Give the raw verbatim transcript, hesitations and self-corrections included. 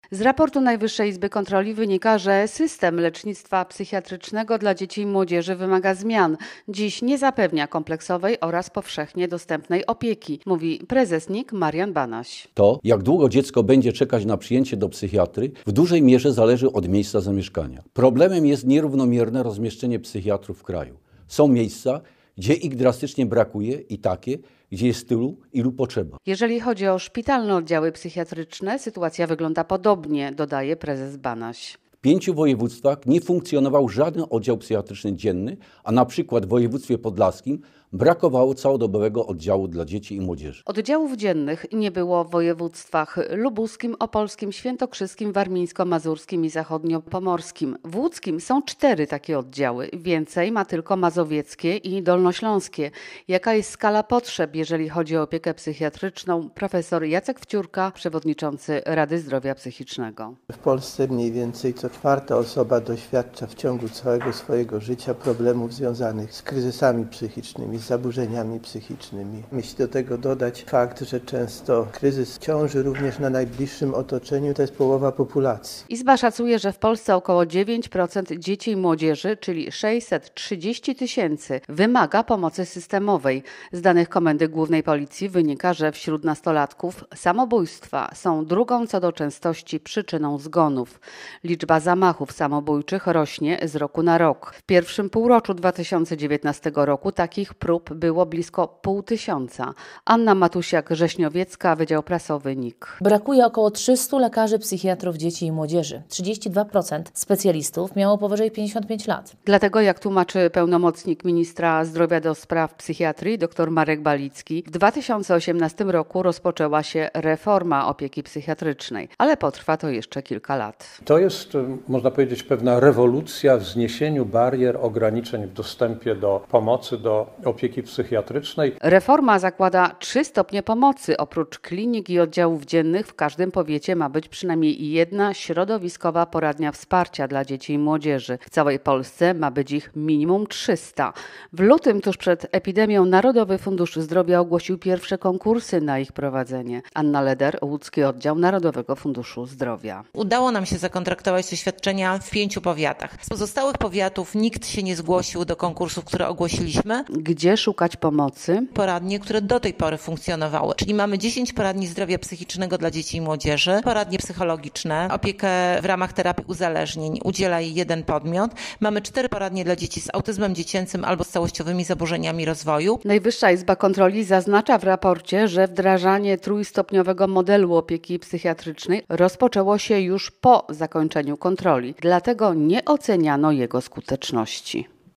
Z raportu Najwyższej Izby Kontroli wynika, że system lecznictwa psychiatrycznego dla dzieci i młodzieży wymaga zmian. Dziś nie zapewnia kompleksowej oraz powszechnie dostępnej opieki, mówi prezes N I K Marian Banaś. To, jak długo dziecko będzie czekać na przyjęcie do psychiatry, w dużej mierze zależy od miejsca zamieszkania. Problemem jest nierównomierne rozmieszczenie psychiatrów w kraju. Są miejsca, gdzie ich drastycznie brakuje i takie, gdzie jest tylu, ilu potrzeba. Jeżeli chodzi o szpitalne oddziały psychiatryczne, sytuacja wygląda podobnie, dodaje prezes Banaś. W pięciu województwach nie funkcjonował żaden oddział psychiatryczny dzienny, a na przykład w województwie podlaskim brakowało całodobowego oddziału dla dzieci i młodzieży. Oddziałów dziennych nie było w województwach lubuskim, opolskim, świętokrzyskim, warmińsko-mazurskim i zachodniopomorskim. W łódzkim są cztery takie oddziały. Więcej ma tylko mazowieckie i dolnośląskie. Jaka jest skala potrzeb, jeżeli chodzi o opiekę psychiatryczną? Profesor Jacek Wciórka, przewodniczący Rady Zdrowia Psychicznego. W Polsce mniej więcej co czwarta osoba doświadcza w ciągu całego swojego życia problemów związanych z kryzysami psychicznymi, z zaburzeniami psychicznymi. Jeśli do tego dodać fakt, że często kryzys ciąży również na najbliższym otoczeniu, to jest połowa populacji. Izba szacuje, że w Polsce około dziewięć procent dzieci i młodzieży, czyli sześćset trzydzieści tysięcy, wymaga pomocy systemowej. Z danych Komendy Głównej Policji wynika, że wśród nastolatków samobójstwa są drugą co do częstości przyczyną zgonów. Liczba zamachów samobójczych rośnie z roku na rok. W pierwszym półroczu dwa tysiące dziewiętnastego roku takich prób było blisko pół tysiąca. Anna Matusiak-Rześniowiecka, Wydział Prasowy N I K. Brakuje około trzystu lekarzy psychiatrów dzieci i młodzieży. trzydzieści dwa procent specjalistów miało powyżej pięćdziesiąt pięć lat. Dlatego, jak tłumaczy pełnomocnik ministra zdrowia do spraw psychiatrii dr Marek Balicki, w dwa tysiące osiemnastym roku rozpoczęła się reforma opieki psychiatrycznej, ale potrwa to jeszcze kilka lat. To jest, można powiedzieć, pewna rewolucja w zniesieniu barier, ograniczeń w dostępie do pomocy, do opieki psychiatrycznej. Reforma zakłada trzy stopnie pomocy. Oprócz klinik i oddziałów dziennych w każdym powiecie ma być przynajmniej jedna środowiskowa poradnia wsparcia dla dzieci i młodzieży. W całej Polsce ma być ich minimum trzysta. W lutym, tuż przed epidemią, Narodowy Fundusz Zdrowia ogłosił pierwsze konkursy na ich prowadzenie. Anna Leder, Łódzki Oddział Narodowego Funduszu Zdrowia. Udało nam się zakontraktować te świadczenia w pięciu powiatach. Z pozostałych powiatów nikt się nie zgłosił do konkursów, które ogłosiliśmy. Gdzie szukać pomocy? Poradnie, które do tej pory funkcjonowały. Czyli mamy dziesięć poradni zdrowia psychicznego dla dzieci i młodzieży, poradnie psychologiczne, opiekę w ramach terapii uzależnień udziela jej jeden podmiot. Mamy cztery poradnie dla dzieci z autyzmem dziecięcym albo z całościowymi zaburzeniami rozwoju. Najwyższa Izba Kontroli zaznacza w raporcie, że wdrażanie trójstopniowego modelu opieki psychiatrycznej rozpoczęło się już po zakończeniu kontroli. Dlatego nie oceniano jego skuteczności.